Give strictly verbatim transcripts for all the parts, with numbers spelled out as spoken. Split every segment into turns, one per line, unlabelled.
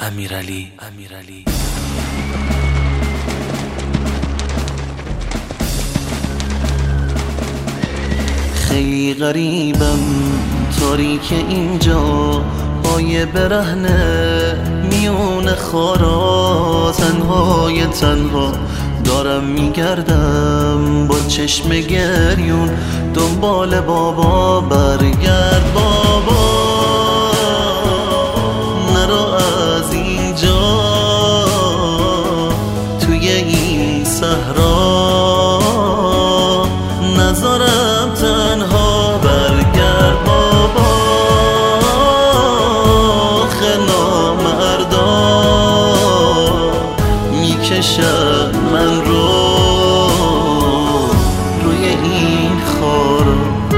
امیرعلی امیرعلی خیلی غریبم، تاریک اینجا، پای برهنه میون خارا، تنهای تنها دارم میگردم با چشم گریون دنبال بابا. برگرد بابا، نرو از اینجا، توی این صحرا نذارم تنها. برگرد بابا، خنا مردا میکشد من رو روی این خارا.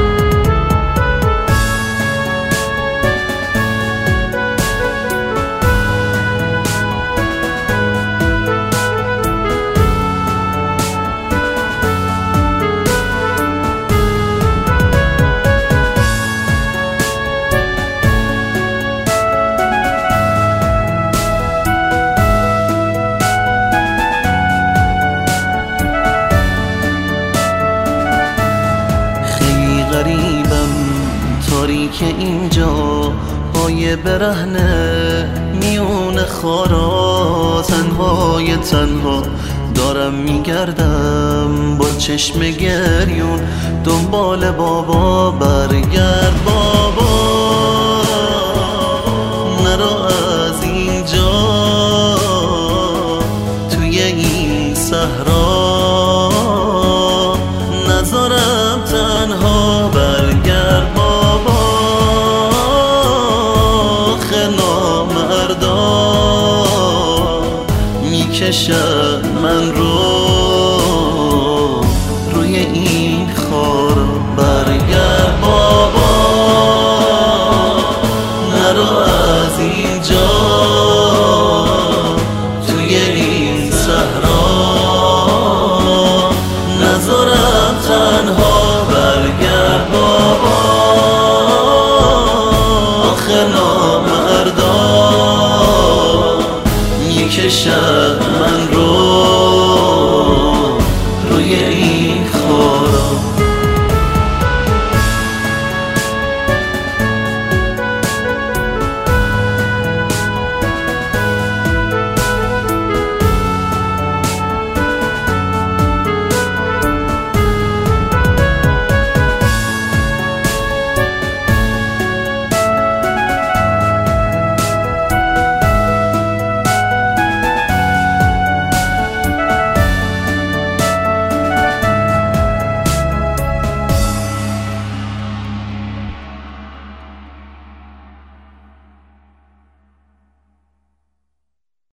تاریک اینجا، پای برهنه میون خارا، تنهای تنها دارم میگردم با چشم گریون دنبال بابا. برگرد بابا، نرو از اینجا، توی این صحرا نذارم تنها. برگرد بابا، خنا مردا میکشد من رو روی این خارا. برگرد بابا، نرو از اینجا، توی این صحرا نذارم تنها. برگرد بابا، خنا مردا میکشد